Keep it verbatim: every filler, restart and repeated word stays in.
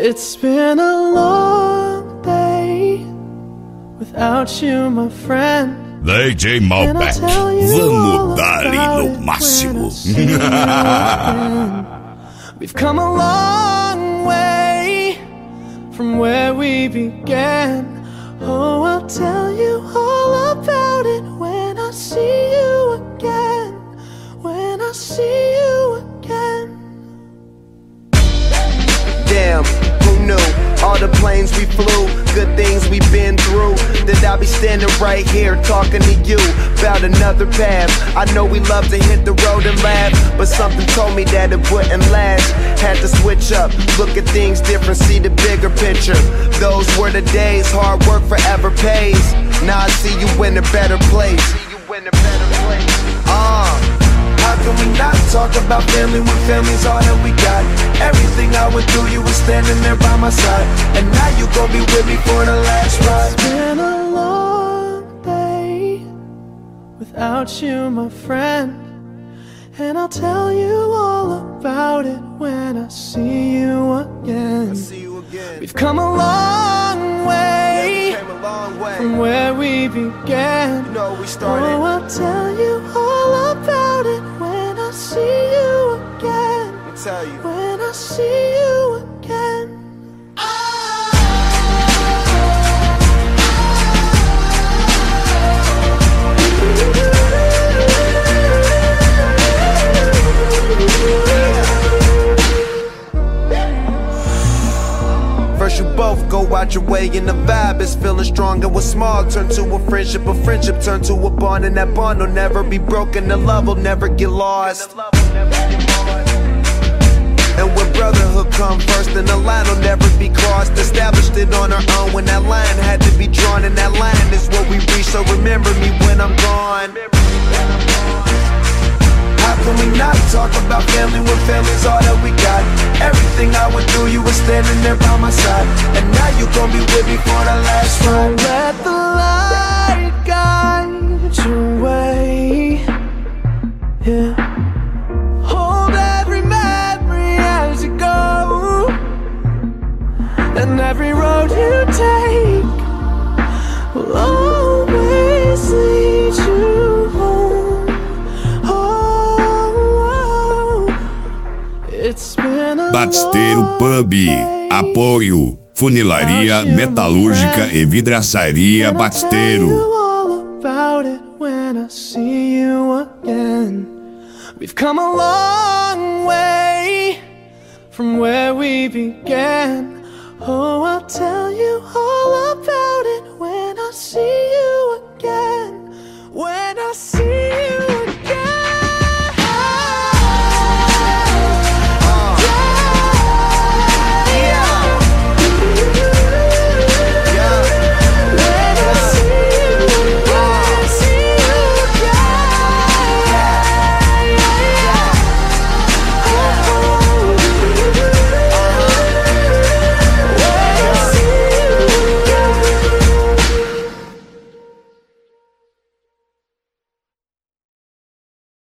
It's been a long day without you, my friend. D J Malbec, vamos dar-lhe no máximo. We've come a long way from where we began. Oh, I'll tell you all about it when I see you again. When I see you again. Damn, who knew? All the planes we flew, good things we've been through. That I'll be standing right here talking to you about another path. I know we love to hit the road and laugh, but something told me that it wouldn't last. Had to switch up, look at things different, see the bigger picture. Those were the days, hard work forever pays. Now I see you in a better place. See you in a better place. Uh How can we not talk about family when family's all that we got? Everything I went through, you were standing there by my side, and now you gon' be with me for the last ride. It's been a long day without you, my friend, and I'll tell you all about it when I see you again. I see you again. We've come a long way, yeah, we came a long way from where we began. You know we started. Oh, I'll tell you all about it when I see you again. Let me tell you. When I see you again. First you both go out your way and the vibe is feeling strong. And what's small turn to a friendship, a friendship turn to a bond, and that bond will never be broken, the love will never get lost. And when brotherhood come first, then the line will never be crossed. Established it on our own when that line had to be drawn, and that line is what we reach, so remember me when I'm gone. How can we not talk about family when family's all that we got? Everything I went through, you were standing there by my side, and now you gon' be with me for the last ride. So let the light guide your way, yeah. Hold every memory as you go, and every road you take will always lead you home. Batisteiro Pub, apoio, funilaria, metalúrgica e vidraçaria Batisteiro. We've come a long way from where we began.